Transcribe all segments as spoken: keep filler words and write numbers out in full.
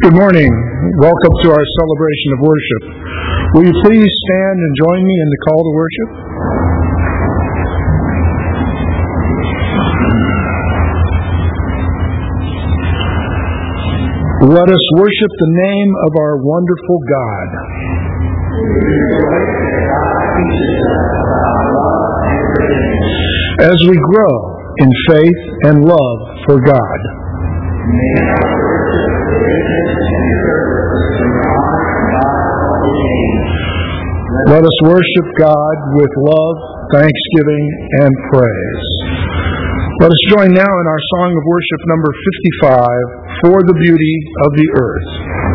Good morning. Welcome to our celebration of worship. Will you please stand and join me in the call to worship? Let us worship the name of our wonderful God. As we grow in faith and love for God. Let us worship God with love, thanksgiving, and praise. Let us join now in our song of worship number fifty-five, For the Beauty of the Earth.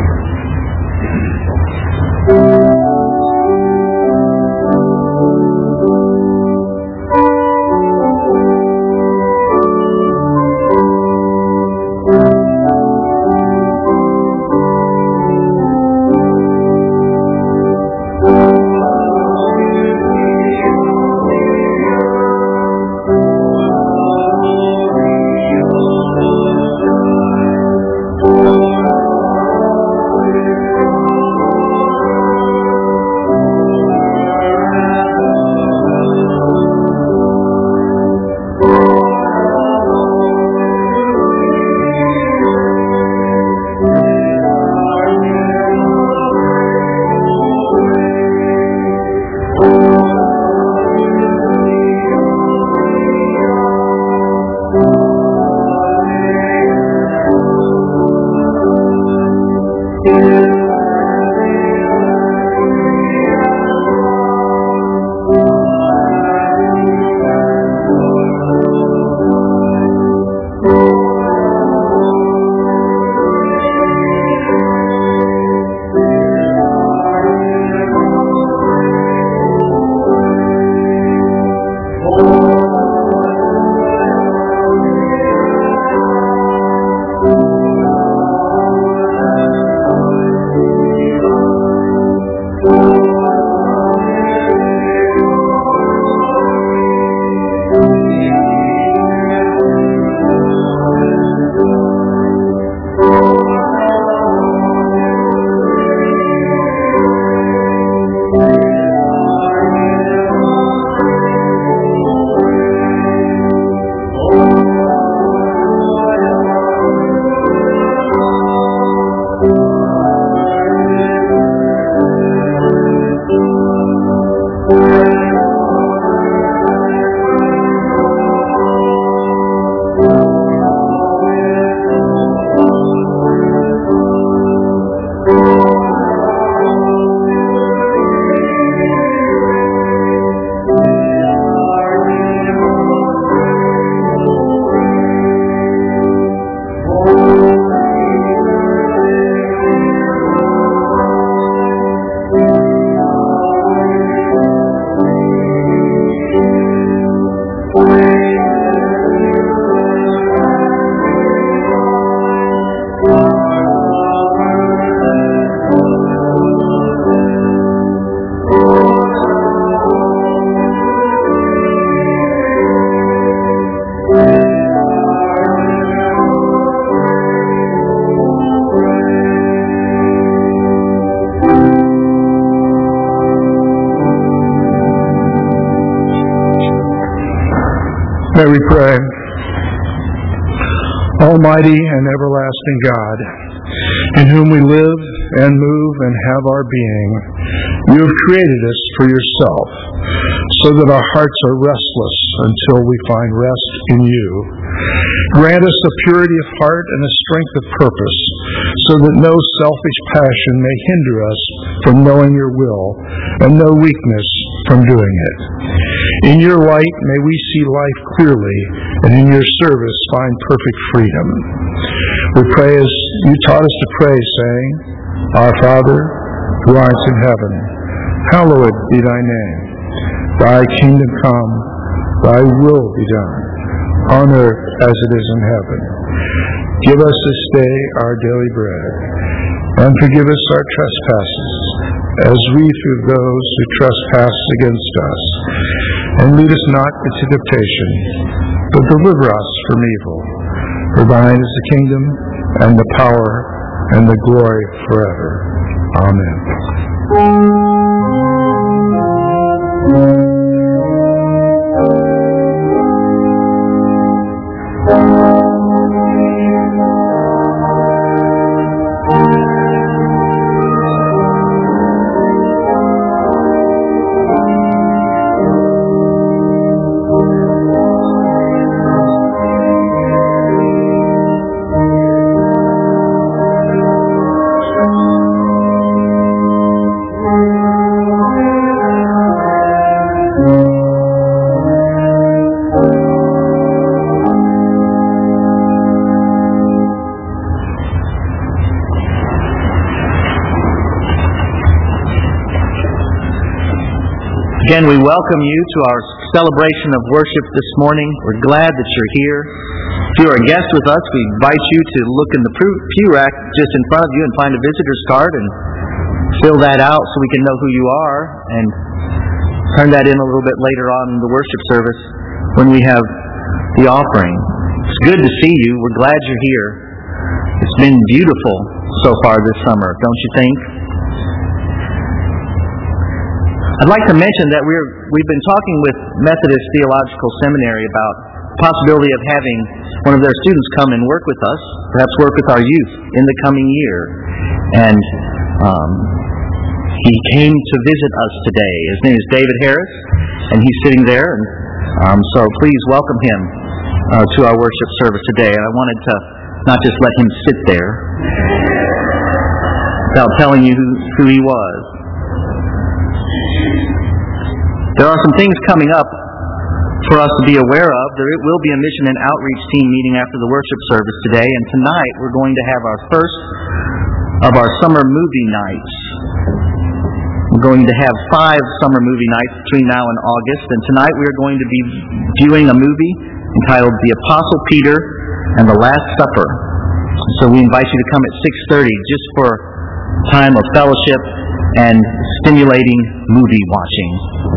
May we pray. Almighty and everlasting God, in whom we live and move and have our being, you have created us for yourself, so that our hearts are restless until we find rest in you. Grant us a purity of heart and a strength of purpose, so that no selfish passion may hinder us from knowing your will, and no weakness from doing it. In your light may we see life clearly, and in your service find perfect freedom. We pray as you taught us to pray, saying, Our Father, who art in heaven, hallowed be thy name. Thy kingdom come, thy will be done, on earth as it is in heaven. Give us this day our daily bread, and forgive us our trespasses, as we forgive those who trespass against us. And lead us not into temptation, but deliver us from evil. For thine is the kingdom, and the power, and the glory forever. Amen. Again, we welcome you to our celebration of worship this morning. We're glad that you're here. If you're a guest with us, we invite you to look in the pew rack just in front of you and find a visitor's card and fill that out so we can know who you are, and turn that in a little bit later on in the worship service when we have the offering. It's good to see you. We're glad you're here. It's been beautiful so far this summer, don't you think? I'd like to mention that we're, we've been talking with Methodist Theological Seminary about the possibility of having one of their students come and work with us, perhaps work with our youth in the coming year. And um, he came to visit us today. His name is David Harris, and he's sitting there. And um, so please welcome him uh, to our worship service today. And I wanted to not just let him sit there without telling you who, who he was. There are some things coming up for us to be aware of. There will be a mission and outreach team meeting after the worship service today, and tonight we're going to have our first of our summer movie nights. We're going to have five summer movie nights between now and August, and tonight we're going to be viewing a movie entitled The Apostle Peter and the Last Supper. So we invite you to come at six thirty just for time of fellowship and stimulating movie watching.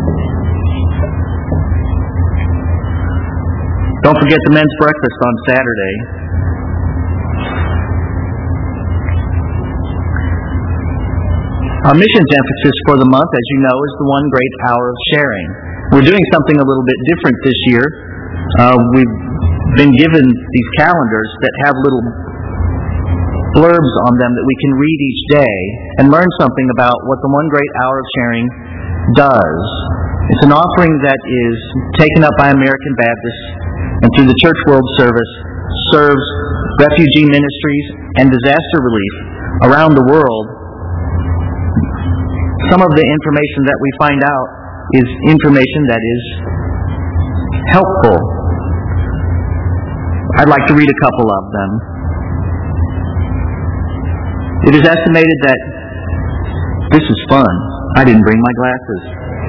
Don't forget the men's breakfast on Saturday. Our missions emphasis for the month, as you know, is the one great hour of sharing. We're doing something a little bit different this year. Uh, we've been given these calendars that have little blurbs on them that we can read each day and learn something about what the one great hour of sharing does. It's an offering that is taken up by American Baptists and through the Church World Service serves refugee ministries and disaster relief around the world. Some of the information that we find out is information that is helpful. I'd like to read a couple of them. It is estimated that this is fun. I didn't bring my glasses.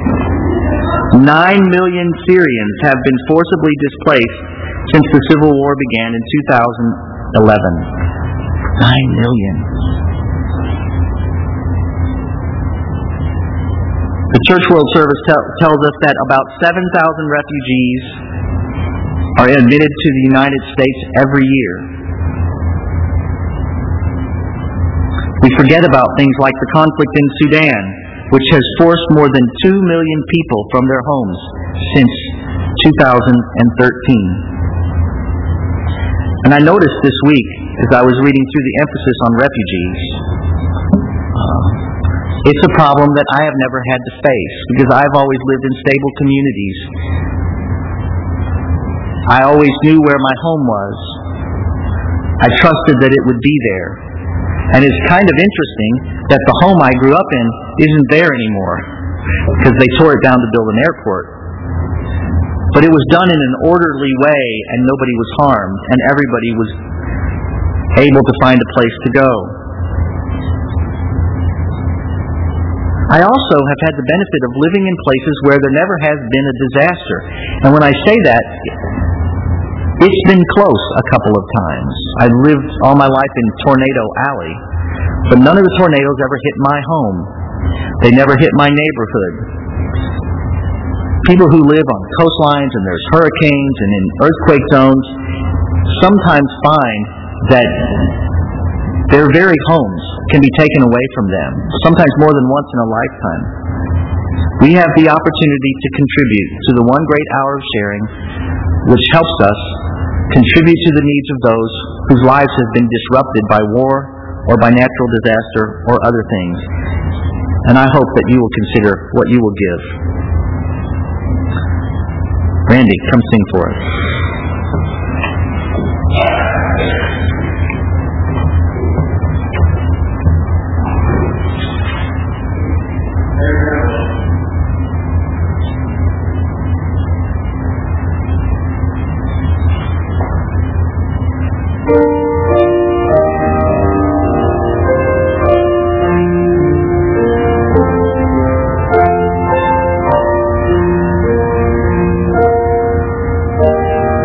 Nine million Syrians have been forcibly displaced since the Civil War began in two thousand eleven. Nine million. The Church World Service tell, tells us that about seven thousand refugees are admitted to the United States every year. We forget about things like the conflict in Sudan, which has forced more than two million people from their homes since two thousand thirteen. And I noticed this week, as I was reading through the emphasis on refugees, uh, it's a problem that I have never had to face, because I've always lived in stable communities. I always knew where my home was. I trusted that it would be there. And it's kind of interesting that the home I grew up in isn't there anymore, because they tore it down to build an airport. But it was done in an orderly way, and nobody was harmed, and everybody was able to find a place to go. I also have had the benefit of living in places where there never has been a disaster. And when I say that, it's been close a couple of times. I've lived all my life in Tornado Alley, but none of the tornadoes ever hit my home. They never hit my neighborhood. People who live on coastlines and there's hurricanes and in earthquake zones sometimes find that Their very homes can be taken away from them, sometimes more than once in a lifetime. We have the opportunity to contribute to the one great hour of sharing, which helps us contribute to the needs of those whose lives have been disrupted by war or by natural disaster or other things. And I hope that you will consider what you will give. Randy, come sing for us. Thank you.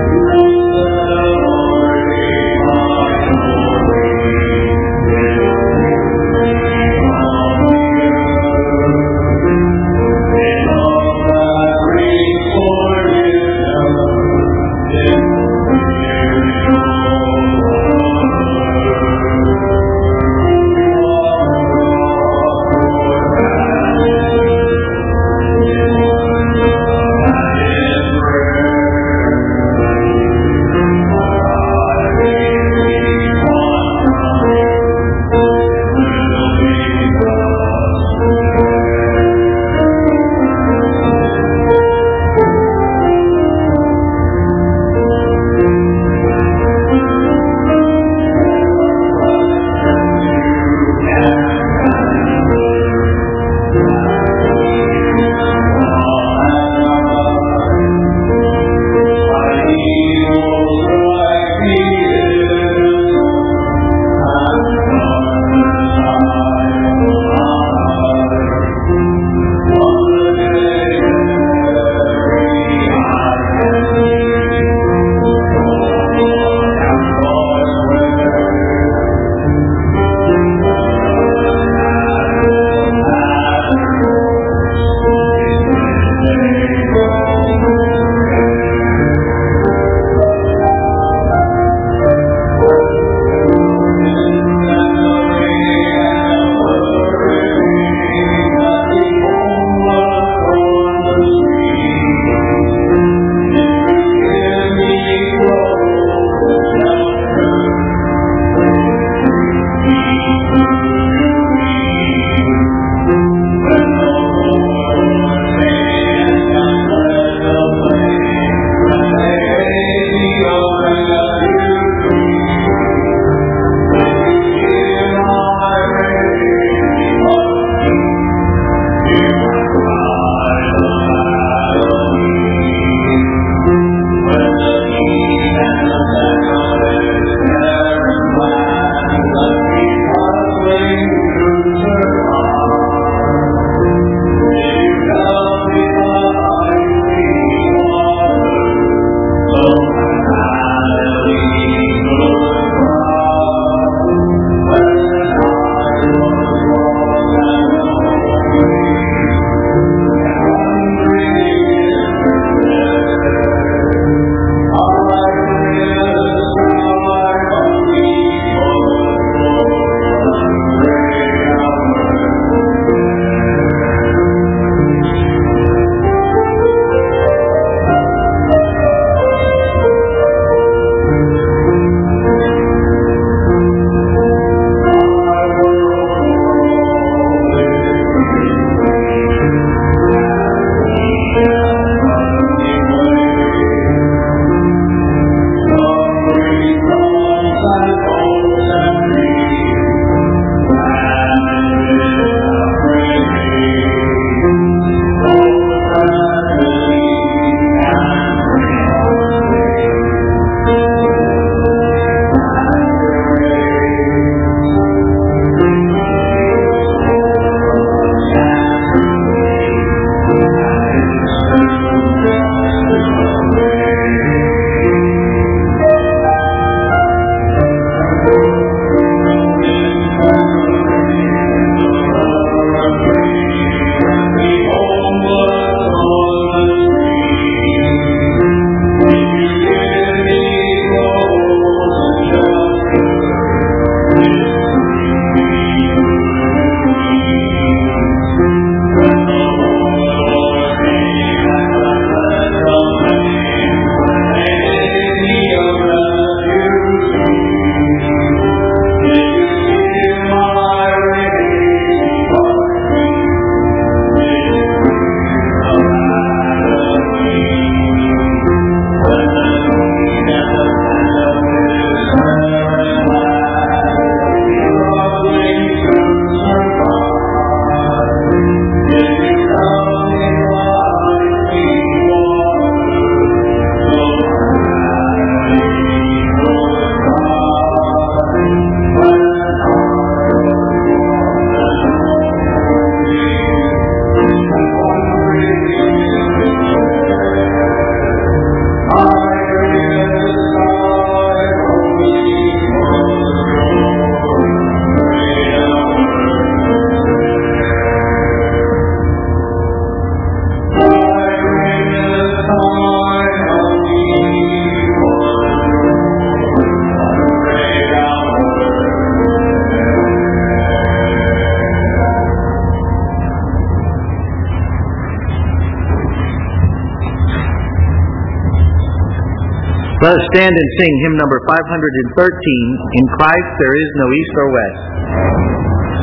Let us stand and sing hymn number five hundred thirteen, In Christ There Is No East or West.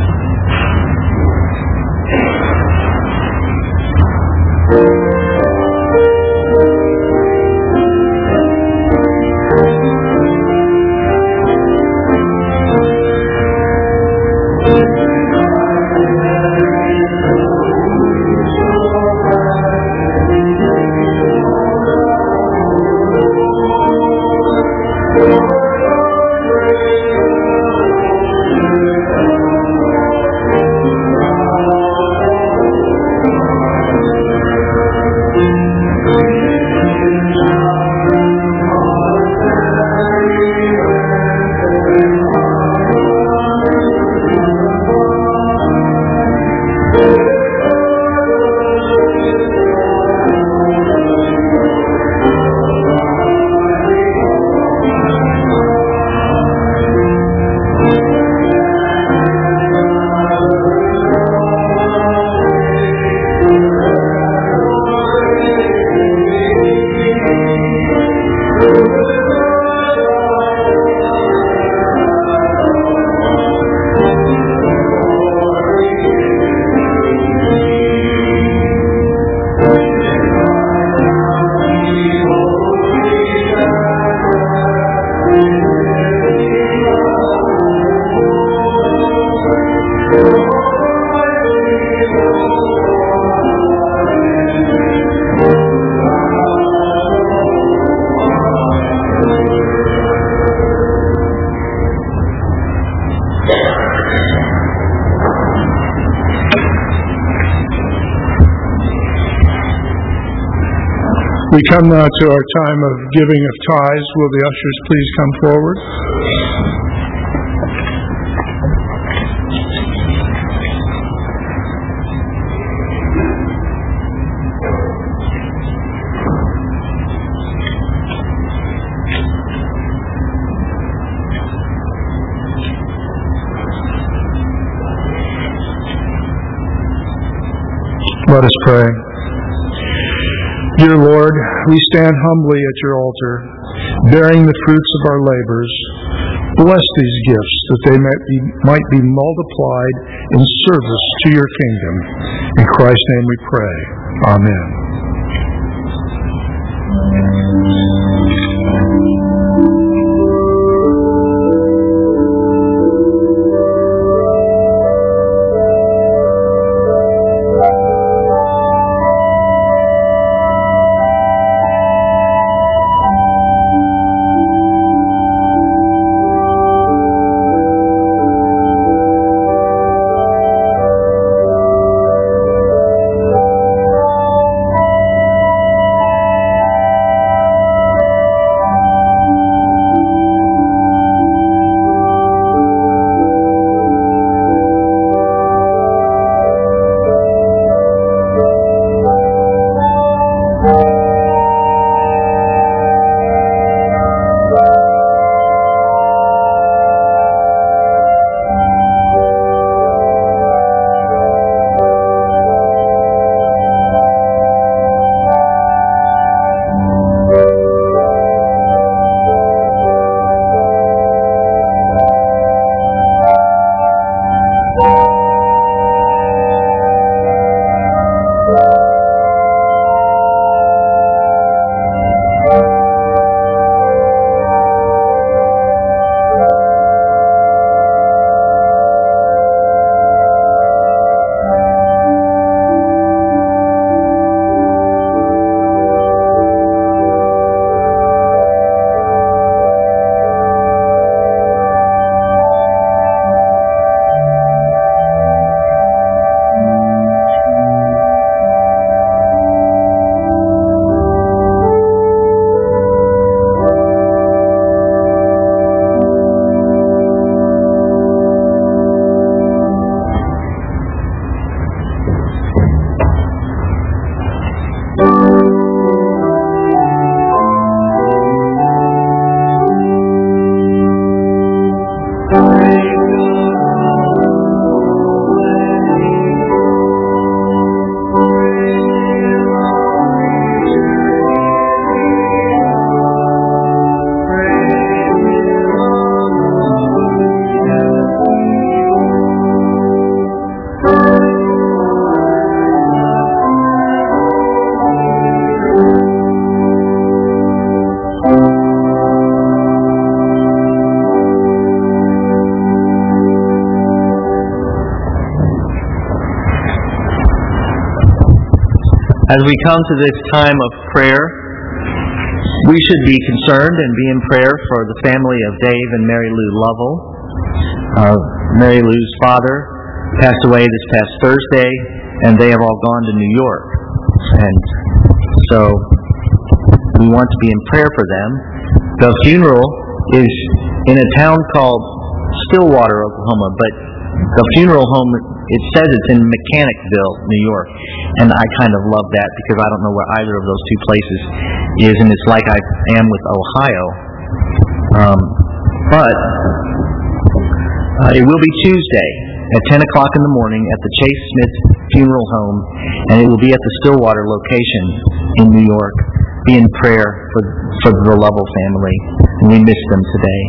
We come now to our time of giving of tithes. Will the ushers please come forward? Let us pray. Dear Lord, we stand humbly at your altar, bearing the fruits of our labors. Bless these gifts that they might be, might be multiplied in service to your kingdom. In Christ's name we pray. Amen. As we come to this time of prayer, we should be concerned and be in prayer for the family of Dave and Mary Lou Lovell. Uh, Mary Lou's father passed away this past Thursday, and they have all gone to New York. And so we want to be in prayer for them. The funeral is in a town called Stillwater, Oklahoma, but the funeral home, it says it's in Mechanicville, New York, and I kind of love that because I don't know where either of those two places is, and it's like I am with Ohio. Um, but uh, it will be Tuesday at ten o'clock in the morning at the Chase Smith Funeral Home, and it will be at the Stillwater location in New York. Be in prayer for, for the Lovell family, and we miss them today.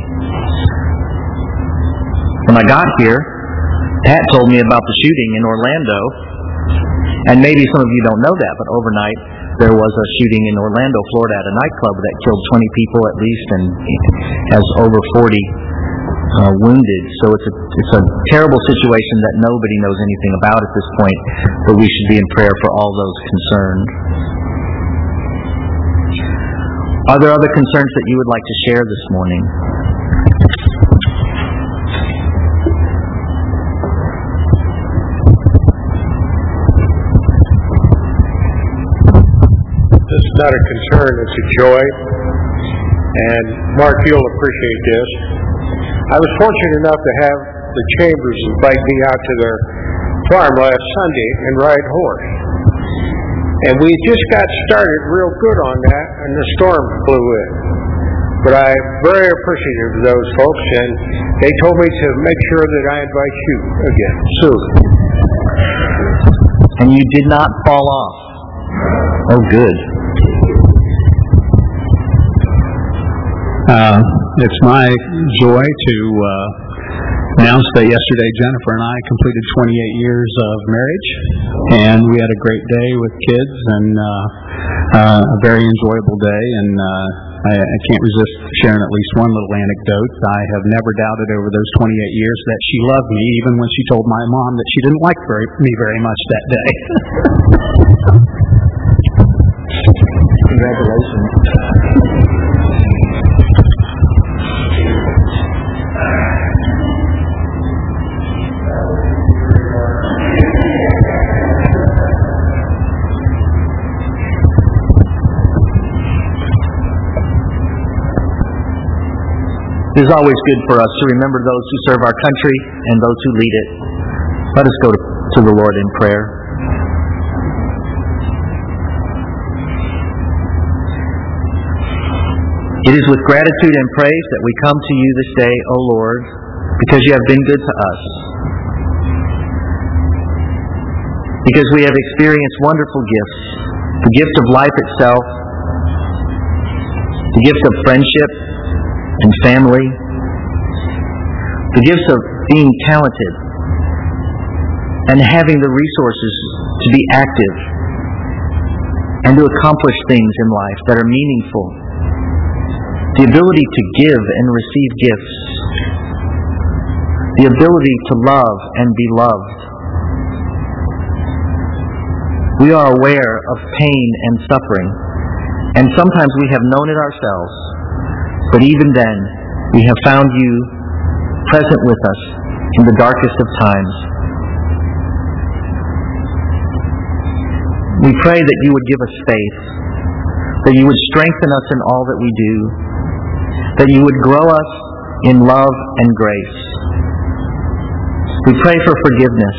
When I got here, Pat told me about the shooting in Orlando, and maybe some of you don't know that, but overnight there was a shooting in Orlando, Florida at a nightclub that killed twenty people at least and has over forty uh, wounded. So it's a, it's a terrible situation that nobody knows anything about at this point, but we should be in prayer for all those concerned. Are there other concerns that you would like to share this morning? This is not a concern, it's a joy. And Mark, you'll appreciate this. I was fortunate enough to have the Chambers invite me out to their farm last Sunday and ride horse. And we just got started real good on that, and the storm blew in. But I'm very appreciative of those folks, and they told me to make sure that I invite you again soon. And you did not fall off. Oh, good. Uh, it's my joy to uh, announce that yesterday Jennifer and I completed twenty-eight years of marriage, and we had a great day with kids and uh, uh, a very enjoyable day, and uh, I, I can't resist sharing at least one little anecdote. I have never doubted over those twenty-eight years that she loved me, even when she told my mom that she didn't like very, me very much that day. Congratulations. It is always good for us to remember those who serve our country and those who lead it. Let us go to, to the Lord in prayer. It is with gratitude and praise that we come to you this day, O Lord, because you have been good to us. Because we have experienced wonderful gifts, the gift of life itself, the gift of friendship and family, the gifts of being talented and having the resources to be active and to accomplish things in life that are meaningful, the ability to give and receive gifts, the ability to love and be loved. We are aware of pain and suffering, and sometimes we have known it ourselves. But even then, we have found you present with us in the darkest of times. We pray that you would give us faith, that you would strengthen us in all that we do, that you would grow us in love and grace. We pray for forgiveness.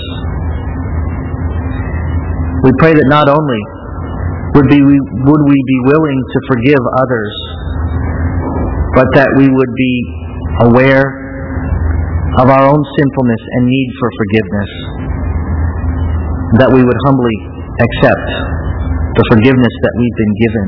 We pray that not only would, be, would we be willing to forgive others, but that we would be aware of our own sinfulness and need for forgiveness, that we would humbly accept the forgiveness that we've been given.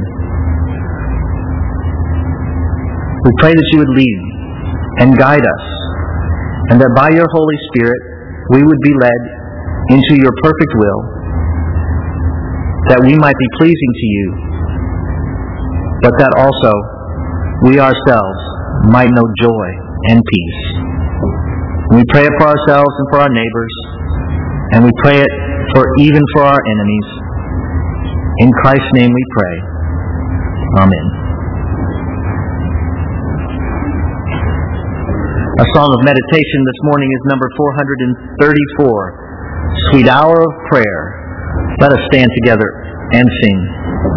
We pray that you would lead and guide us, and that by your Holy Spirit we would be led into your perfect will, that we might be pleasing to you, but that also we ourselves might know joy and peace. We pray it for ourselves and for our neighbors, and we pray it for even for our enemies. In Christ's name we pray. Amen. Our song of meditation this morning is number four hundred thirty-four, Sweet Hour of Prayer. Let us stand together and sing.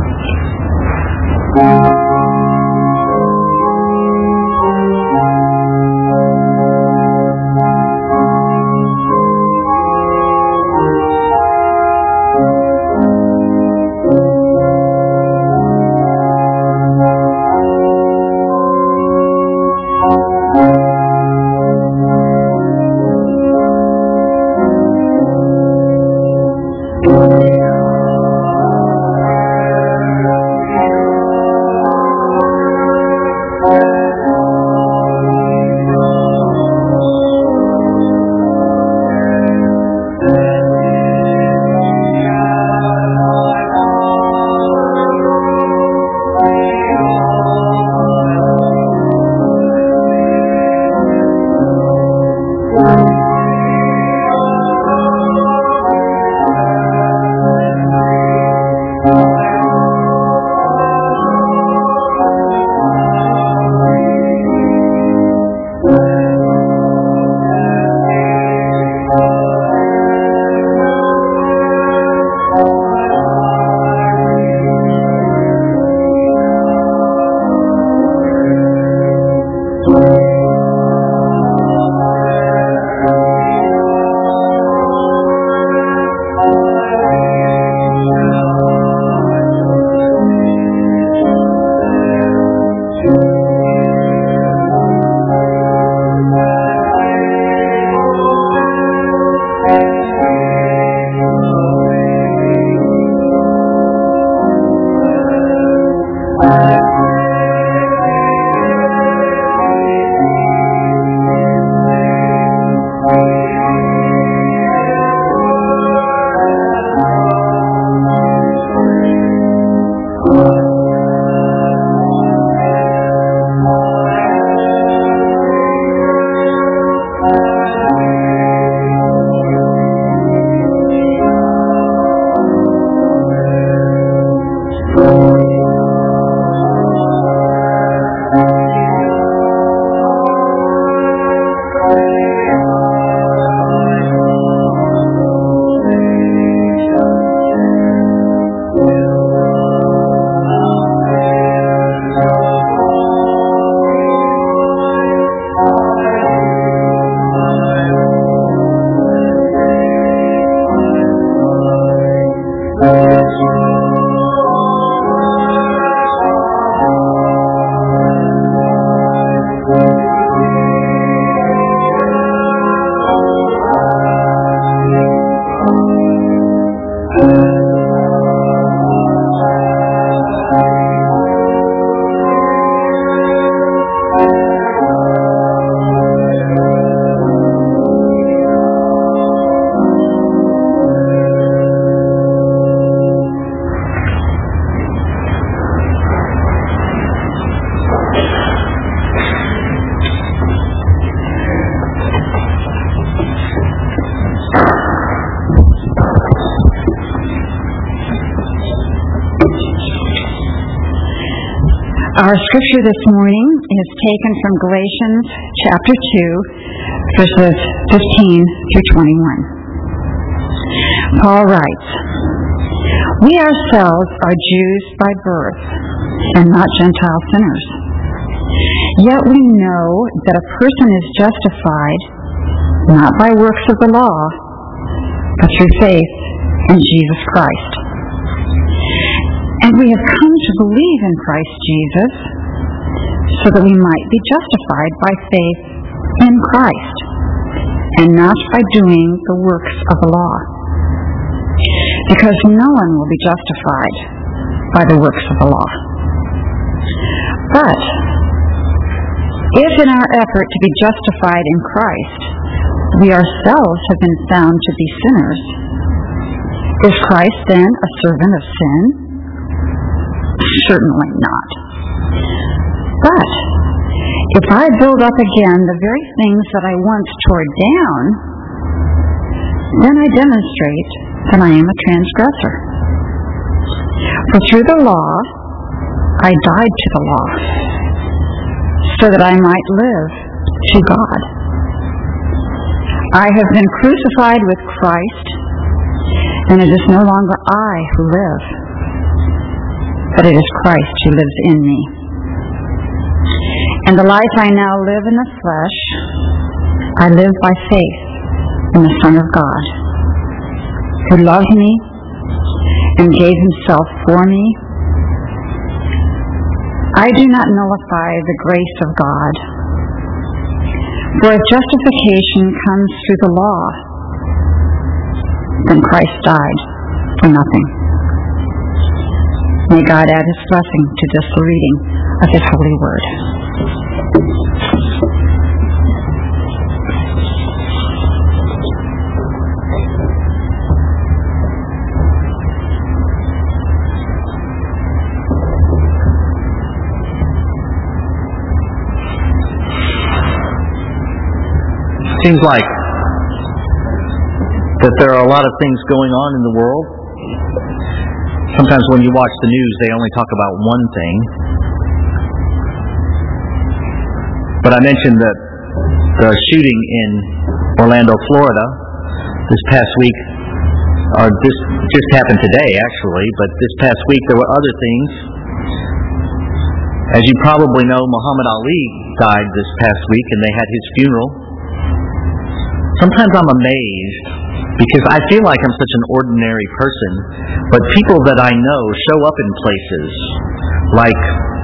Our scripture this morning is taken from Galatians chapter two, verses fifteen through twenty-one. Paul writes, "We ourselves are Jews by birth, and not Gentile sinners. Yet we know that a person is justified not by works of the law, but through faith in Jesus Christ. And we have come to believe in Christ Jesus so that we might be justified by faith in Christ and not by doing the works of the law. Because no one will be justified by the works of the law. But if in our effort to be justified in Christ, we ourselves have been found to be sinners, is Christ then a servant of sin? Certainly not. But if I build up again the very things that I once tore down, then I demonstrate that I am a transgressor. For through the law I died to the law, so that I might live to God. I have been crucified with Christ, and it is no longer I who live, but it is Christ who lives in me. And the life I now live in the flesh, I live by faith in the Son of God, who loved me and gave himself for me. I do not nullify the grace of God, for if justification comes through the law, then Christ died for nothing. May God add his blessing to this reading of his holy word. Seems like that there are a lot of things going on in the world. Sometimes when you watch the news, they only talk about one thing. But I mentioned that the shooting in Orlando, Florida, this past week, or this just happened today actually, but this past week there were other things. As you probably know, Muhammad Ali died this past week and they had his funeral. Sometimes I'm amazed because I feel like I'm such an ordinary person, but people that I know show up in places. Like,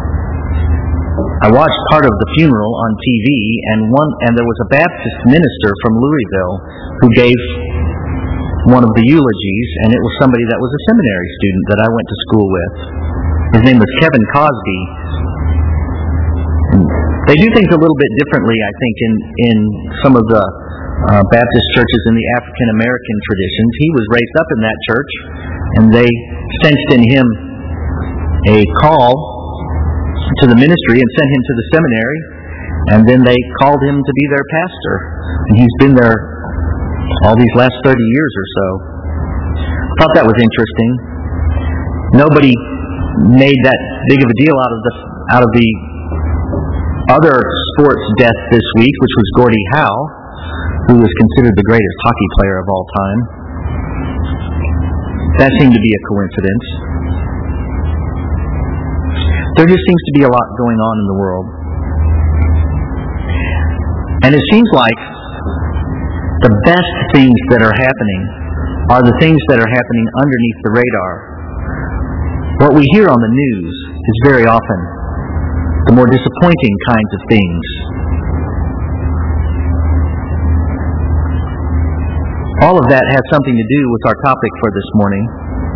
I watched part of the funeral on T V, and one and there was a Baptist minister from Louisville who gave one of the eulogies, and it was somebody that was a seminary student that I went to school with. His name was Kevin Cosby. And they do things a little bit differently, I think, in, in some of the Uh, Baptist churches in the African American traditions. He was raised up in that church, and they sensed in him a call to the ministry and sent him to the seminary, and then they called him to be their pastor. And he's been there all these last thirty years or so. I thought that was interesting. Nobody made that big of a deal out of the out of the other sports death this week, which was Gordie Howe, who was considered the greatest hockey player of all time. That seemed to be a coincidence. There just seems to be a lot going on in the world. And it seems like the best things that are happening are the things that are happening underneath the radar. What we hear on the news is very often the more disappointing kinds of things. All of that has something to do with our topic for this morning.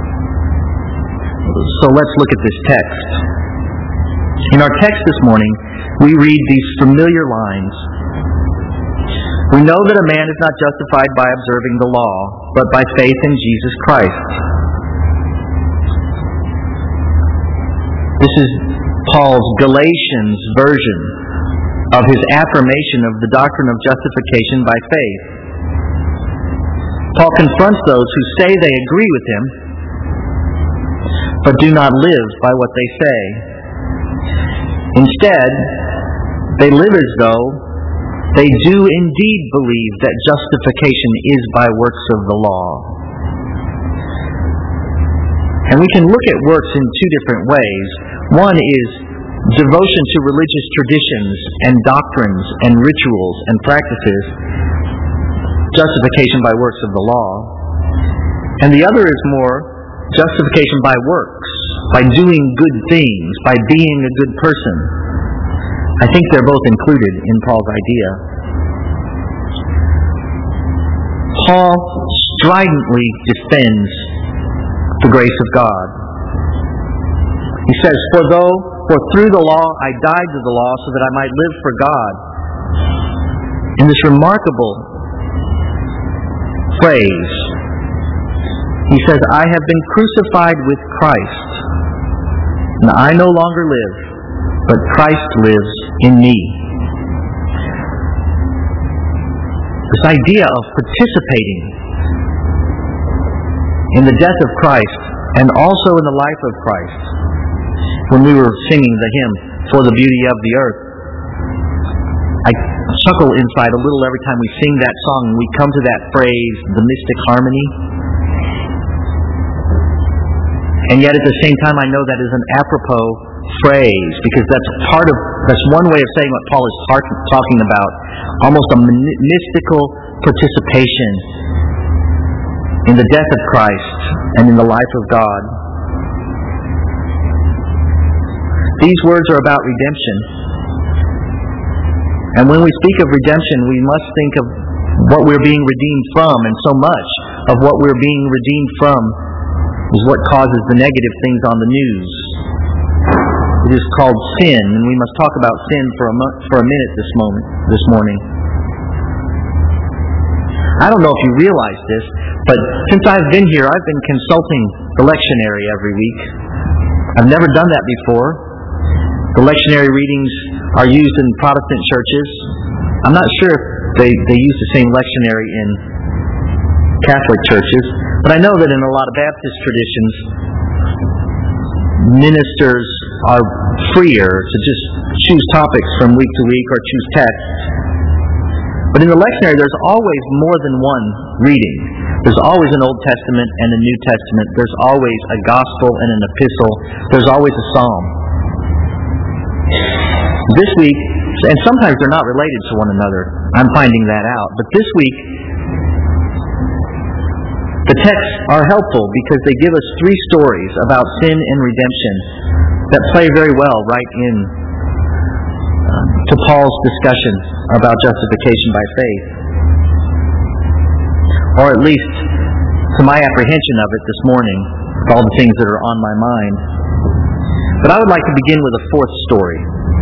So let's look at this text. In our text this morning, we read these familiar lines. We know that a man is not justified by observing the law, but by faith in Jesus Christ. This is Paul's Galatians version of his affirmation of the doctrine of justification by faith. Paul confronts those who say they agree with him, but do not live by what they say. Instead, they live as though they do indeed believe that justification is by works of the law. And we can look at works in two different ways. One is devotion to religious traditions and doctrines and rituals and practices, justification by works of the law. And the other is more justification by works, by doing good things, by being a good person. I think they're both included in Paul's idea. Paul stridently defends the grace of God. He says, For though, for through the law I died to the law so that I might live for God. In this remarkable phrase, he says, I have been crucified with Christ, and I no longer live, but Christ lives in me. This idea of participating in the death of Christ and also in the life of Christ. When we were singing the hymn, For the Beauty of the Earth, I chuckle inside a little every time we sing that song and we come to that phrase, the mystic harmony. And yet at the same time I know that is an apropos phrase, because that's part of, that's one way of saying what Paul is tar- talking about, almost a mystical participation in the death of Christ and in the life of God. These words are about redemption. And when we speak of redemption, we must think of what we're being redeemed from, and so much of what we're being redeemed from is what causes the negative things on the news. It is called sin, and we must talk about sin for a mo- for a minute this moment, this morning. I don't know if you realize this, but since I've been here, I've been consulting the lectionary every week. I've never done that before. The lectionary readings are used in Protestant churches. I'm not sure if they, they use the same lectionary in Catholic churches, but I know that in a lot of Baptist traditions, ministers are freer to just choose topics from week to week or choose texts. But in the lectionary, there's always more than one reading. There's always an Old Testament and a New Testament. There's always a gospel and an epistle. There's always a psalm. This week, and sometimes they're not related to one another, I'm finding that out, but this week, the texts are helpful because they give us three stories about sin and redemption that play very well right in um, to Paul's discussion about justification by faith. Or at least to my apprehension of it this morning, with all the things that are on my mind. But I would like to begin with a fourth story.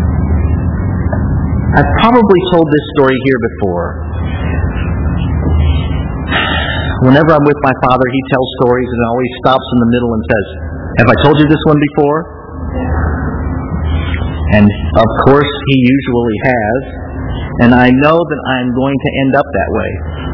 I've probably told this story here before. Whenever I'm with my father, he tells stories and always stops in the middle and says, "Have I told you this one before?" And of course he usually has, and I know that I'm going to end up that way.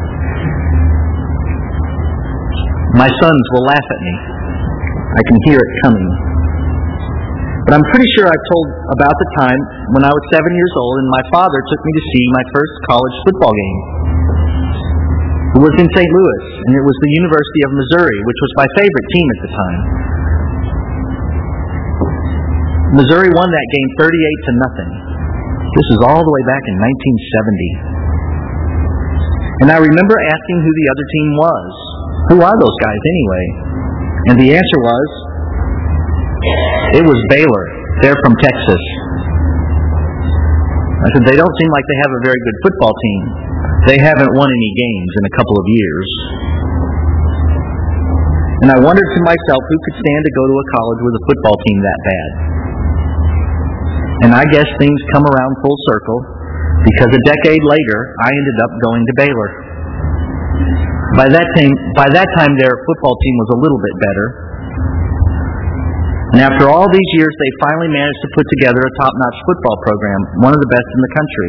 My sons will laugh at me. I can hear it coming. But I'm pretty sure I've told about the time when I was seven years old and my father took me to see my first college football game. It was in Saint Louis, and it was the University of Missouri, which was my favorite team at the time. Missouri won that game thirty-eight to nothing. This was all the way back in nineteen seventy. And I remember asking who the other team was. Who are those guys anyway? And the answer was, it was Baylor. They're from Texas. I said, they don't seem like they have a very good football team. They haven't won any games in a couple of years. And I wondered to myself who could stand to go to a college with a football team that bad. And I guess things come around full circle, because a decade later, I ended up going to Baylor. By that time, by that time their football team was a little bit better. And after all these years, they finally managed to put together a top-notch football program, one of the best in the country.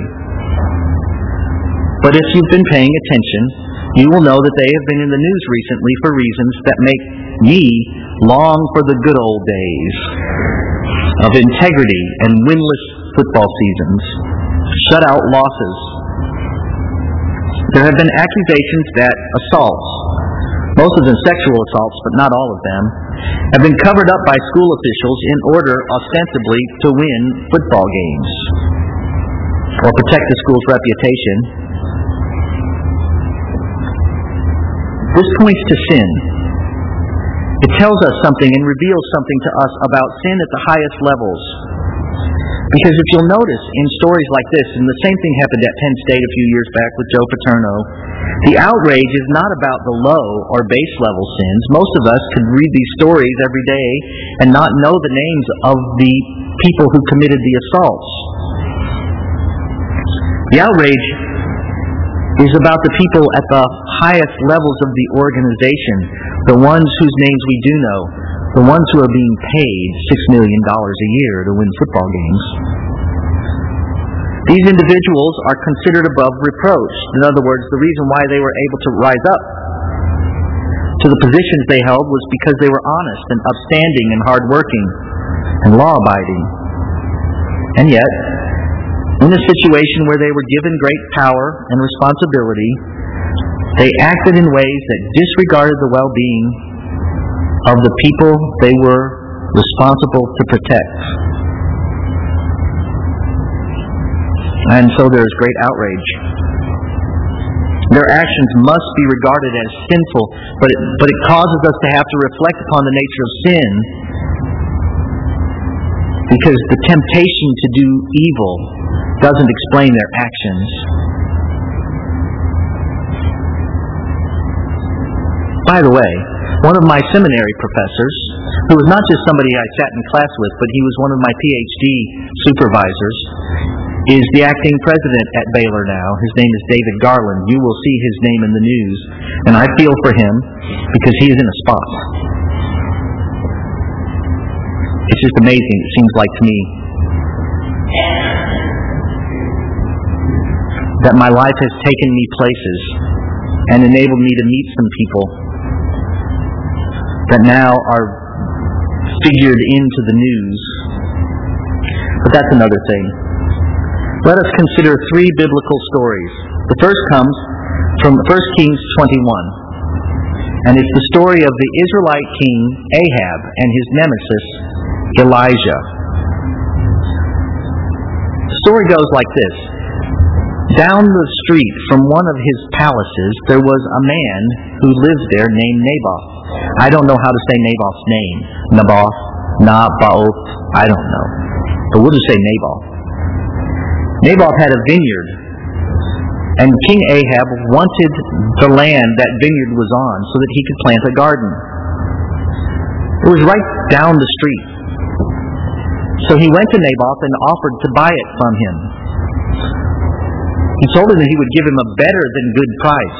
But if you've been paying attention, you will know that they have been in the news recently for reasons that make me long for the good old days of integrity and winless football seasons, shutout losses. There have been accusations that assaults, most of them sexual assaults, but not all of them, have been covered up by school officials in order, ostensibly, to win football games or protect the school's reputation. This points to sin. It tells us something and reveals something to us about sin at the highest levels. Because if you'll notice in stories like this, and the same thing happened at Penn State a few years back with Joe Paterno, the outrage is not about the low or base level sins. Most of us could read these stories every day and not know the names of the people who committed the assaults. The outrage is about the people at the highest levels of the organization, the ones whose names we do know, the ones who are being paid six million dollars a year to win football games. These individuals are considered above reproach. In other words, the reason why they were able to rise up to the positions they held was because they were honest and upstanding and hardworking and law-abiding. And yet, in a situation where they were given great power and responsibility, they acted in ways that disregarded the well-being of the people they were responsible to protect. And so there is great outrage. Their actions must be regarded as sinful, but it, but it causes us to have to reflect upon the nature of sin, because the temptation to do evil doesn't explain their actions. By the way, one of my seminary professors, who was not just somebody I sat in class with, but he was one of my P H D supervisors, is the acting president at Baylor now. His name is David Garland. You will see his name in the news, and I feel for him because he is in a spot. It's just amazing, it seems like to me, that my life has taken me places and enabled me to meet some people that now are figured into the news. But that's another thing. Let us consider three biblical stories. The first comes from First Kings twenty-one, and it's the story of the Israelite king Ahab and his nemesis Elijah. The story goes like this. Down the street from one of his palaces there was a man who lived there named Naboth. I don't know how to say Naboth's name. Naboth, Naboth, I don't know. But we'll just say Naboth. Naboth had a vineyard, and King Ahab wanted the land that vineyard was on so that he could plant a garden. It was right down the street. So he went to Naboth and offered to buy it from him. He told him that he would give him a better than good price.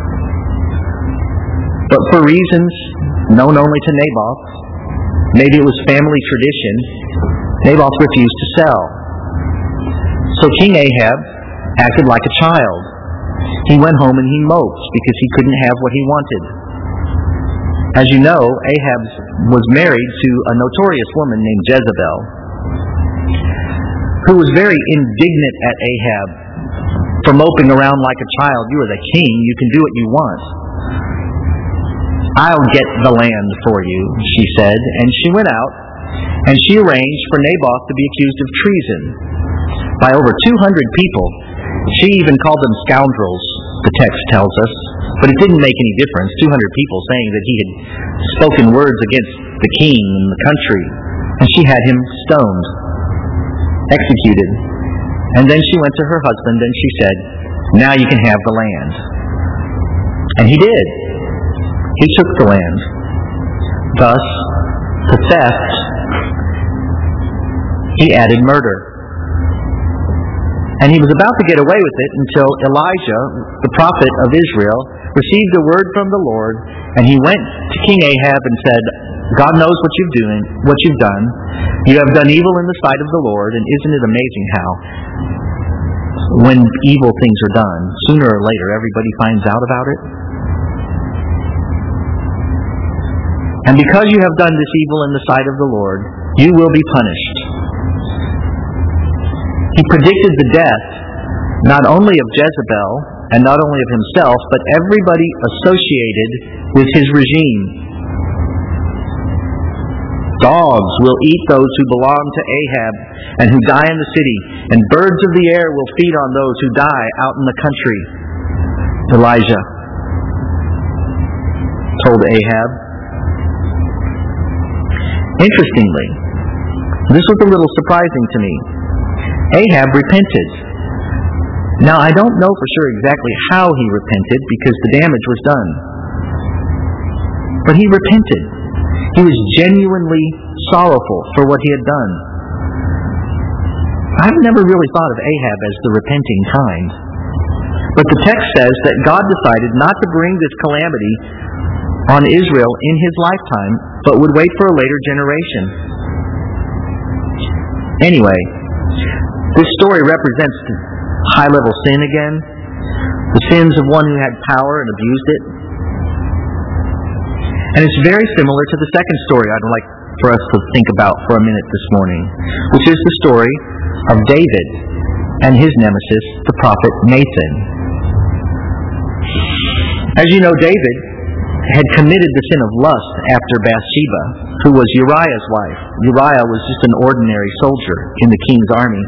But for reasons known only to Naboth, maybe it was family tradition, Naboth refused to sell. So King Ahab acted like a child. He went home and he moped because he couldn't have what he wanted. As you know, Ahab was married to a notorious woman named Jezebel, who was very indignant at Ahab for moping around like a child. You are the king, you can do what you want. I'll get the land for you, she said, and she went out and she arranged for Naboth to be accused of treason by over two hundred people. She even called them scoundrels, the text tells us, but it didn't make any difference. two hundred people saying that he had spoken words against the king and the country, and she had him stoned, executed. And then she went to her husband and she said, now you can have the land. And he did. He took the land. Thus, to theft, he added murder. And he was about to get away with it until Elijah, the prophet of Israel, received a word from the Lord, and he went to King Ahab and said, God knows what you've doing, what you've done. You have done evil in the sight of the Lord, and isn't it amazing how when evil things are done, sooner or later everybody finds out about it? And because you have done this evil in the sight of the Lord, you will be punished. He predicted the death not only of Jezebel and not only of himself, but everybody associated with his regime. Dogs will eat those who belong to Ahab and who die in the city, and birds of the air will feed on those who die out in the country, Elijah told Ahab. Interestingly, this was a little surprising to me. Ahab repented. Now, I don't know for sure exactly how he repented because the damage was done. But he repented. He was genuinely sorrowful for what he had done. I've never really thought of Ahab as the repenting kind. But the text says that God decided not to bring this calamity on Israel in his lifetime, but would wait for a later generation. Anyway, this story represents high-level sin again, the sins of one who had power and abused it. And it's very similar to the second story I'd like for us to think about for a minute this morning, which is the story of David and his nemesis, the prophet Nathan. As you know, David had committed the sin of lust after Bathsheba, who was Uriah's wife. Uriah was just an ordinary soldier in the king's army.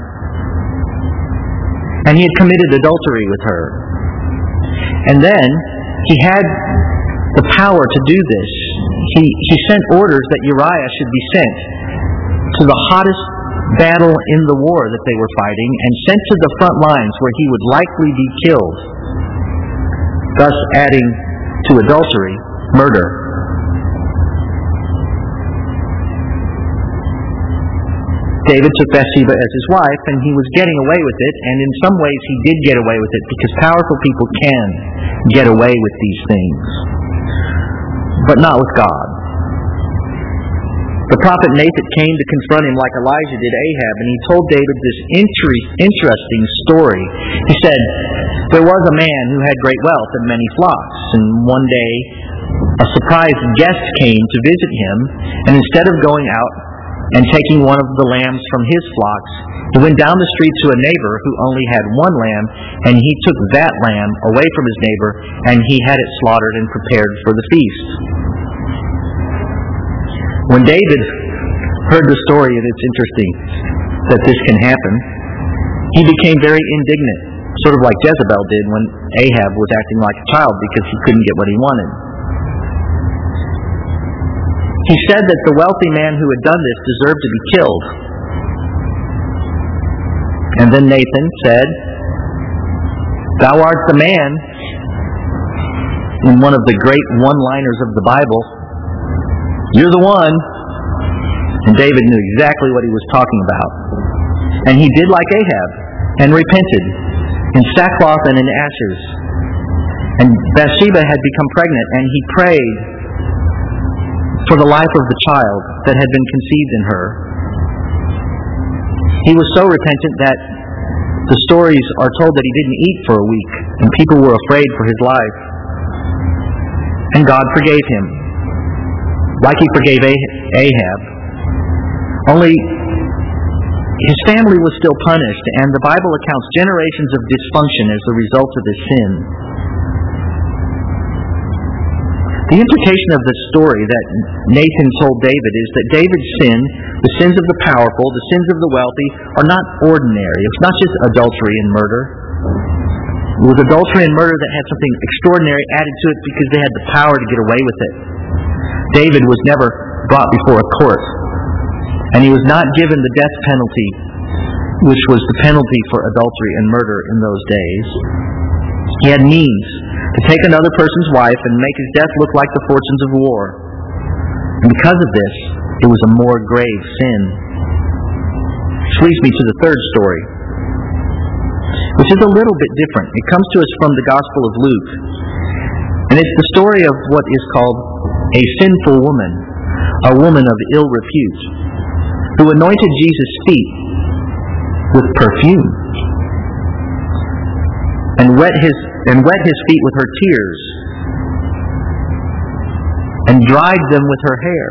And he had committed adultery with her. And then he had the power to do this. He, he sent orders that Uriah should be sent to the hottest battle in the war that they were fighting and sent to the front lines where he would likely be killed, thus adding to adultery murder. David took Bathsheba as his wife, and he was getting away with it, and in some ways he did get away with it, because powerful people can get away with these things, but not with God. The prophet Nathan came to confront him like Elijah did Ahab, and he told David this inter- interesting story. He said, there was a man who had great wealth and many flocks, and one day a surprise guest came to visit him, and instead of going out and taking one of the lambs from his flocks, he went down the street to a neighbor who only had one lamb, and he took that lamb away from his neighbor, and he had it slaughtered and prepared for the feast. When David heard the story, and it's interesting that this can happen, he became very indignant, sort of like Jezebel did when Ahab was acting like a child because he couldn't get what he wanted. He said that the wealthy man who had done this deserved to be killed. And then Nathan said, "Thou art the man," in one of the great one-liners of the Bible. "You're the one." And David knew exactly what he was talking about. And he did like Ahab and repented in sackcloth and in ashes. And Bathsheba had become pregnant, and he prayed for the life of the child that had been conceived in her. He was so repentant that the stories are told that he didn't eat for a week, and people were afraid for his life. And God forgave him, like he forgave Ahab. Only his family was still punished, and the Bible accounts generations of dysfunction as the result of his sin. The implication of this story that Nathan told David is that David's sin, the sins of the powerful, the sins of the wealthy, are not ordinary. It's not just adultery and murder. It was adultery and murder that had something extraordinary added to it because they had the power to get away with it. David was never brought before a court, and he was not given the death penalty, which was the penalty for adultery and murder in those days. He had means to take another person's wife and make his death look like the fortunes of war. And because of this, it was a more grave sin. Which leads me to the third story, which is a little bit different. It comes to us from the Gospel of Luke. And it's the story of what is called a sinful woman, a woman of ill repute, who anointed Jesus' feet with perfume and wet his and wet his feet with her tears and dried them with her hair.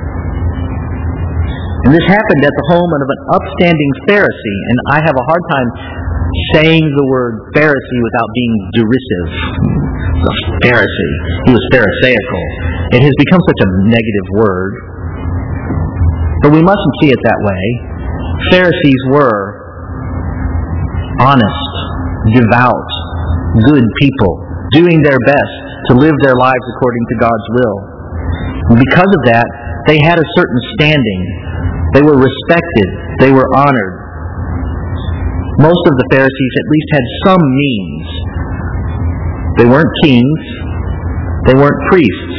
And this happened at the home of an upstanding Pharisee, and I have a hard time saying the word Pharisee without being derisive. A Pharisee. He was Pharisaical. It has become such a negative word. But we mustn't see it that way. Pharisees were honest, devout, good people, doing their best to live their lives according to God's will. And because of that, they had a certain standing. They were respected. They were honored. Most of the Pharisees at least had some means. They weren't kings. They weren't priests.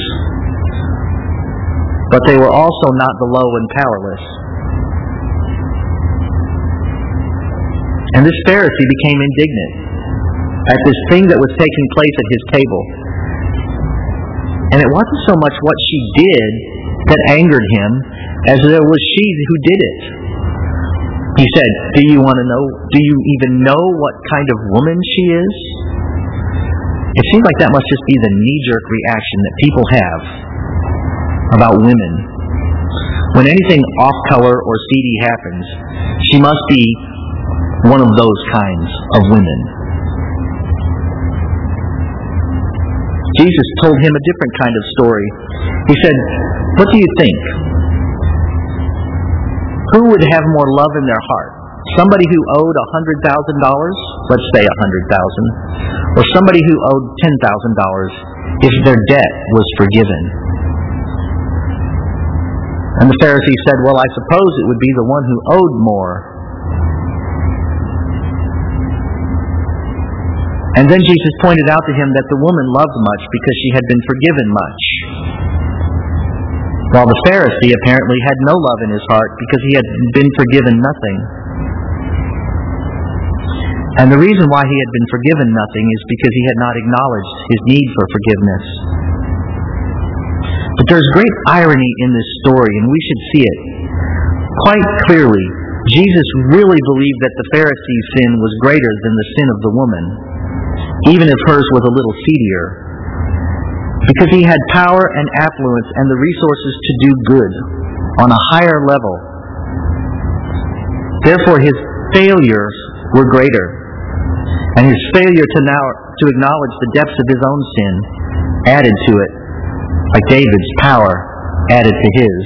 But they were also not the low and powerless. And this Pharisee became indignant at this thing that was taking place at his table. And it wasn't so much what she did that angered him as it was she who did it. He said, "Do you want to know, do you even know what kind of woman she is?" It seems like that must just be the knee-jerk reaction that people have about women. When anything off-color or seedy happens, she must be one of those kinds of women. Jesus told him a different kind of story. He said, "What do you think? Who would have more love in their heart? Somebody who owed one hundred thousand dollars, let's say one hundred thousand dollars, or somebody who owed ten thousand dollars if their debt was forgiven?" And the Pharisee said, "Well, I suppose it would be the one who owed more." And then Jesus pointed out to him that the woman loved much because she had been forgiven much, while the Pharisee apparently had no love in his heart because he had been forgiven nothing. And the reason why he had been forgiven nothing is because he had not acknowledged his need for forgiveness. But there's great irony in this story, and we should see it quite clearly. Jesus really believed that the Pharisee's sin was greater than the sin of the woman, even if hers was a little seedier, because he had power and affluence and the resources to do good on a higher level. Therefore, his failures were greater, and his failure to now to acknowledge the depths of his own sin added to it, like David's power added to his.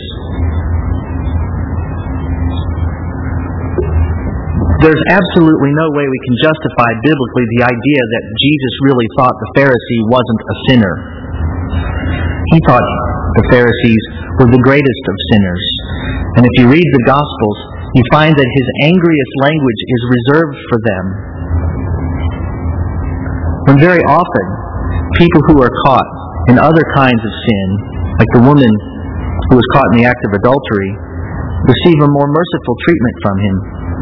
There's absolutely no way we can justify biblically the idea that Jesus really thought the Pharisee wasn't a sinner. He thought the Pharisees were the greatest of sinners. And if you read the Gospels, you find that his angriest language is reserved for them. When very often, people who are caught in other kinds of sin, like the woman who was caught in the act of adultery, receive a more merciful treatment from him.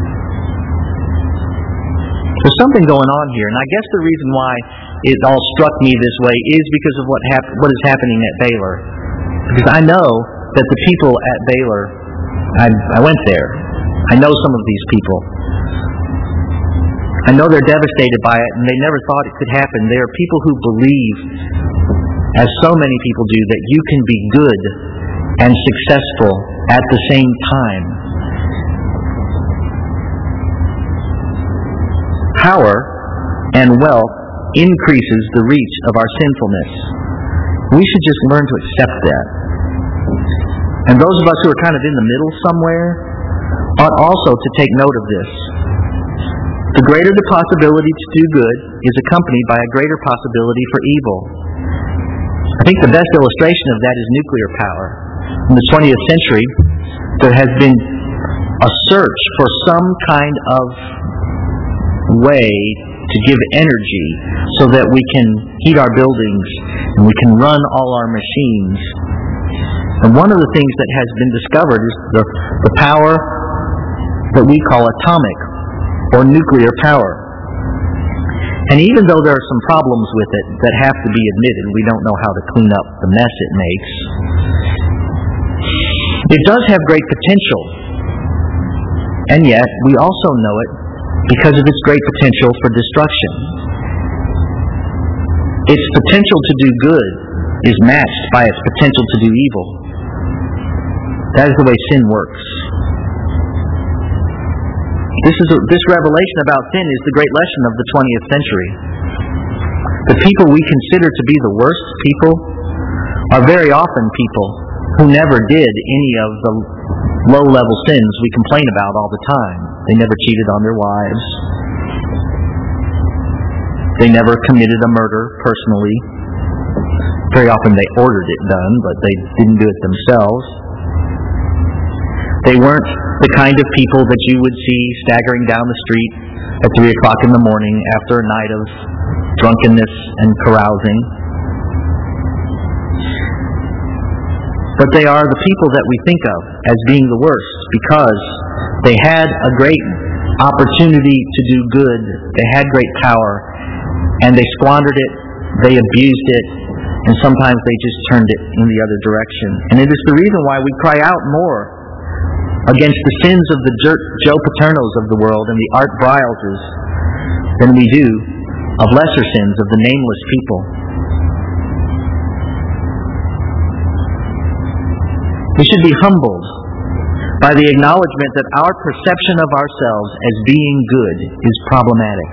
There's something going on here, and I guess the reason why it all struck me this way is because of what hap- what is happening at Baylor. Because I know that the people at Baylor, I, I went there. I know some of these people. I know they're devastated by it, and they never thought it could happen. They are people who believe, as so many people do, that you can be good and successful at the same time. Power and wealth increases the reach of our sinfulness. We should just learn to accept that. And those of us who are kind of in the middle somewhere ought also to take note of this. The greater the possibility to do good is accompanied by a greater possibility for evil. I think the best illustration of that is nuclear power. In the twentieth century, there has been a search for some kind of way to give energy so that we can heat our buildings and we can run all our machines. And one of the things that has been discovered is the, the power that we call atomic or nuclear power. And even though there are some problems with it that have to be admitted, we don't know how to clean up the mess it makes, it does have great potential. And yet, we also know it because of its great potential for destruction. Its potential to do good is matched by its potential to do evil. That is the way sin works. This is a, this revelation about sin is the great lesson of the twentieth century. The people we consider to be the worst people are very often people who never did any of the low-level sins we complain about all the time. They never cheated on their wives. They never committed a murder personally. Very often they ordered it done, but they didn't do it themselves. They weren't the kind of people that you would see staggering down the street at three o'clock in the morning after a night of drunkenness and carousing. But they are the people that we think of as being the worst because they had a great opportunity to do good. They had great power, and they squandered it, they abused it, and sometimes they just turned it in the other direction. And it is the reason why we cry out more against the sins of the Joe Paternos of the world and the Art Brileses than we do of lesser sins of the nameless people. We should be humbled by the acknowledgement that our perception of ourselves as being good is problematic.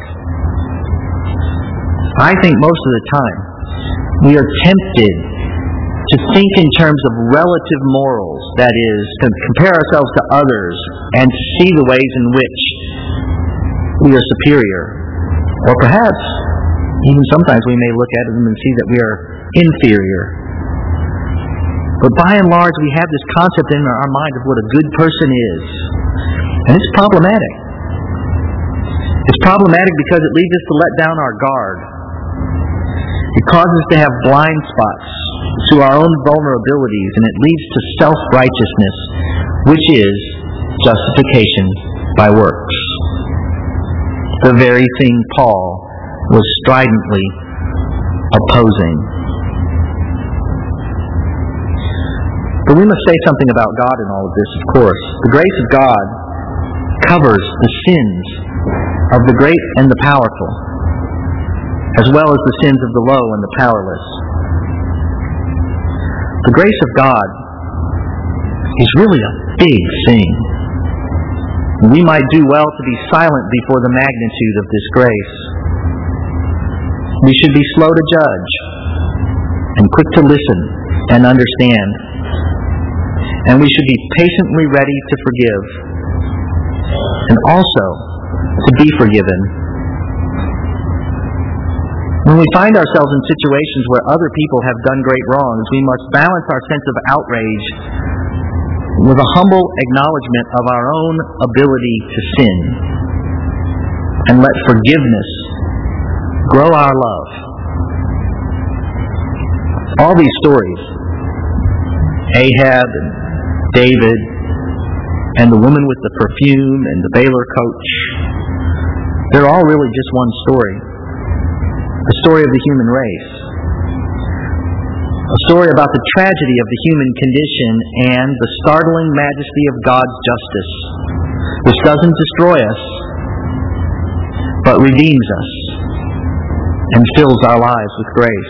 I think most of the time we are tempted to think in terms of relative morals, that is, to compare ourselves to others and to see the ways in which we are superior. Or perhaps, even sometimes we may look at them and see that we are inferior. But by and large, we have this concept in our mind of what a good person is. And it's problematic. It's problematic because it leads us to let down our guard. It causes us to have blind spots to our own vulnerabilities, and it leads to self-righteousness, which is justification by works. The very thing Paul was stridently opposing. But we must say something about God in all of this, of course. The grace of God covers the sins of the great and the powerful, as well as the sins of the low and the powerless. The grace of God is really a big thing. We might do well to be silent before the magnitude of this grace. We should be slow to judge and quick to listen and understand. And we should be patiently ready to forgive and also to be forgiven. When we find ourselves in situations where other people have done great wrongs, we must balance our sense of outrage with a humble acknowledgement of our own ability to sin, and let forgiveness grow our love. All these stories, Ahab and David and the woman with the perfume and the Baylor coach, they're all really just one story. The story of the human race. A story about the tragedy of the human condition and the startling majesty of God's justice, which doesn't destroy us, but redeems us and fills our lives with grace.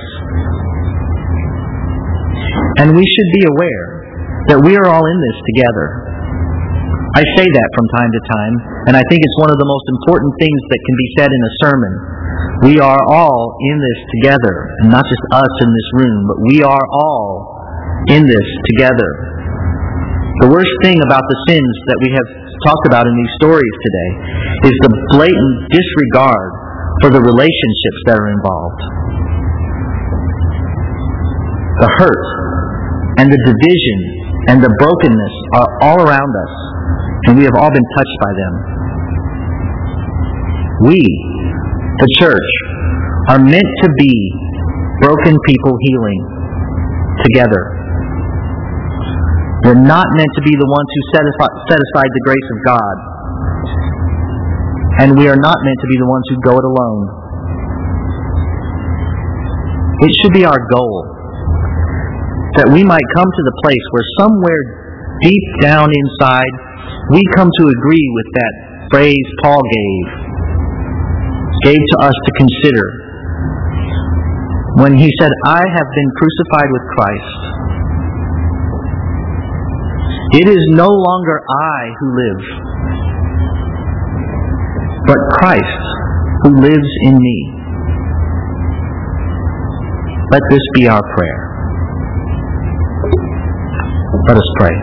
And we should be aware that we are all in this together. I say that from time to time, and I think it's one of the most important things that can be said in a sermon. We are all in this together, and not just us in this room, but we are all in this together. The worst thing about the sins that we have talked about in these stories today is the blatant disregard for the relationships that are involved. The hurt and the division and the brokenness are all around us, and we have all been touched by them. We, the church, are meant to be broken people healing together. We're not meant to be the ones who set aside, set aside the grace of God. And we are not meant to be the ones who go it alone. It should be our goal that we might come to the place where somewhere deep down inside we come to agree with that phrase Paul gave, gave to us to consider when he said, I have been crucified with Christ. It is no longer I who live, but Christ who lives in me. Let this be our prayer. Let us pray.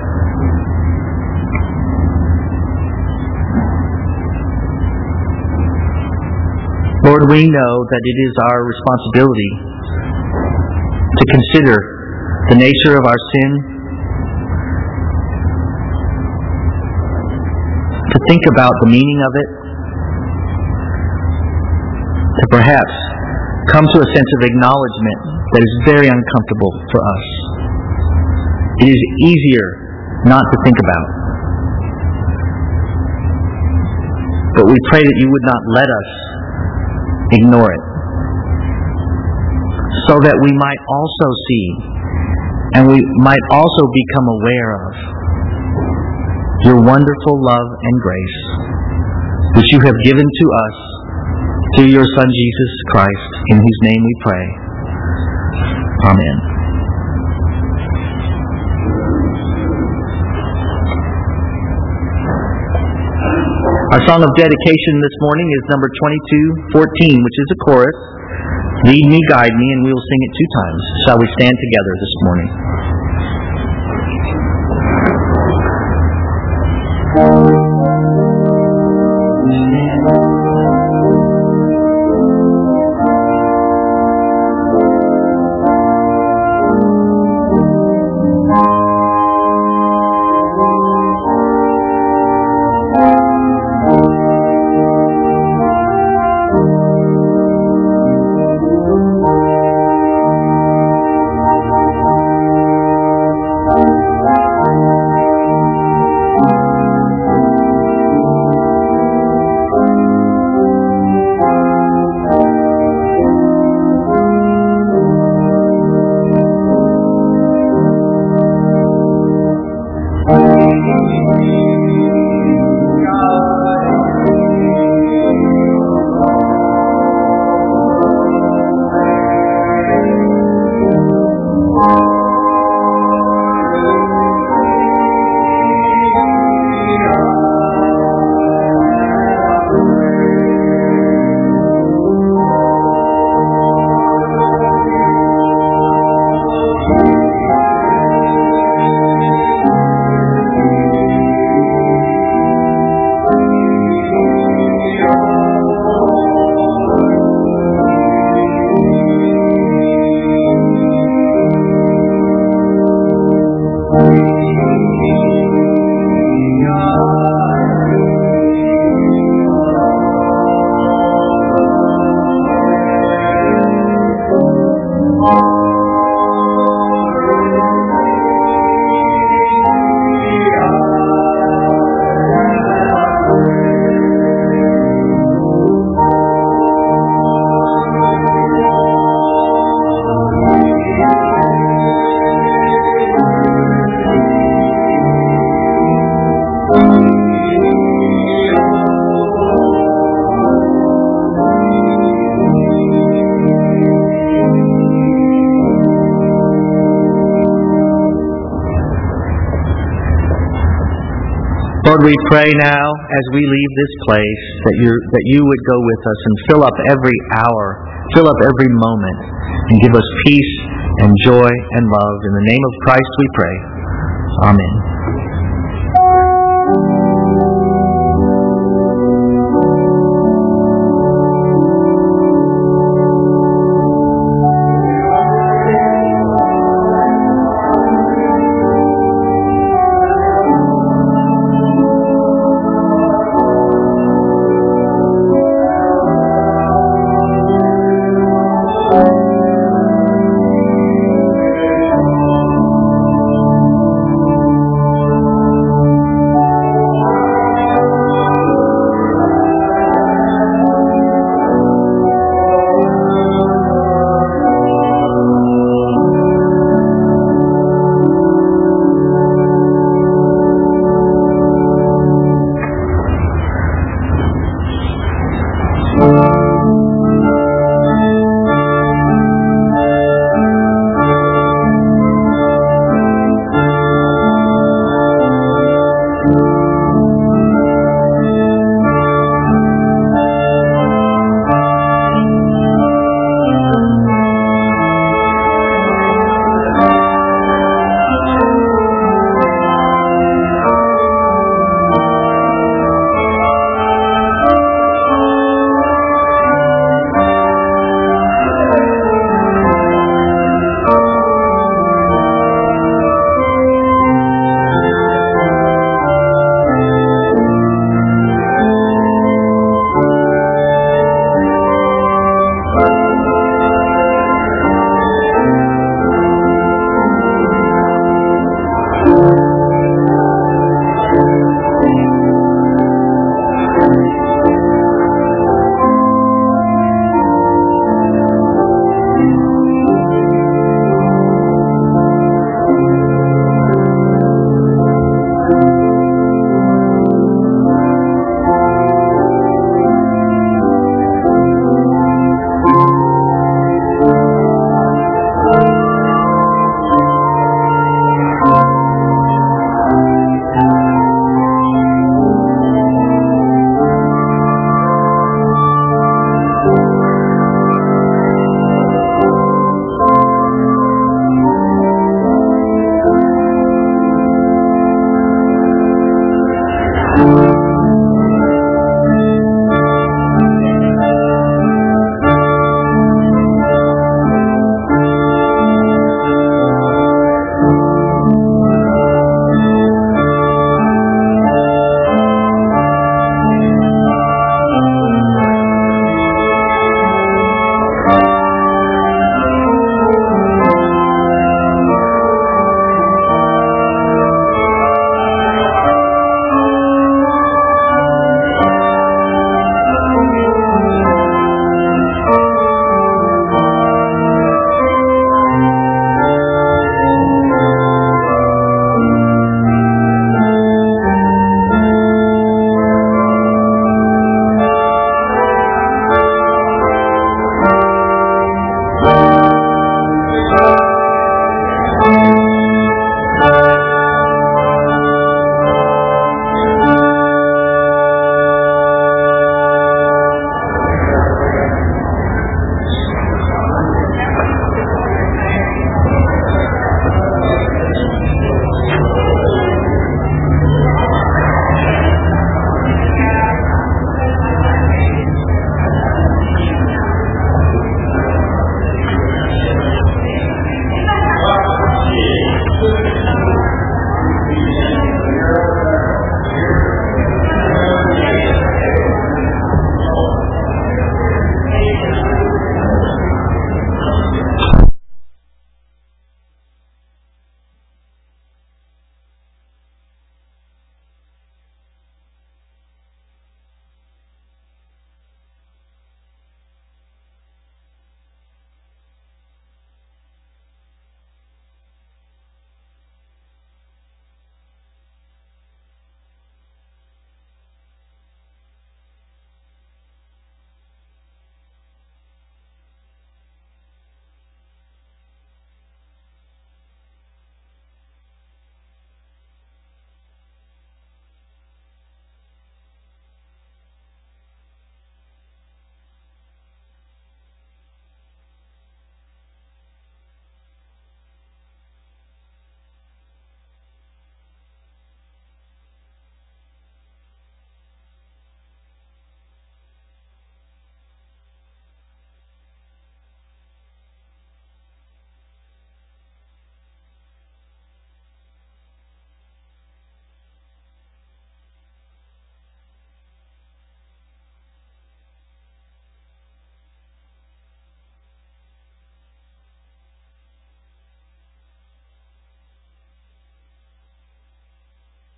Lord, we know that it is our responsibility to consider the nature of our sin, to think about the meaning of it, to perhaps come to a sense of acknowledgement that is very uncomfortable for us. It is easier not to think about. But we pray that you would not let us ignore it, so that we might also see and we might also become aware of your wonderful love and grace, which you have given to us through your Son Jesus Christ, in whose name we pray. Amen. Our song of dedication this morning is number twenty-two fourteen, which is a chorus. Lead me, guide me, and we will sing it two times. Shall we stand together this morning? Lord, we pray now as we leave this place that you that you would go with us and fill up every hour, fill up every moment, and give us peace and joy and love. In the name of Christ we pray. Amen.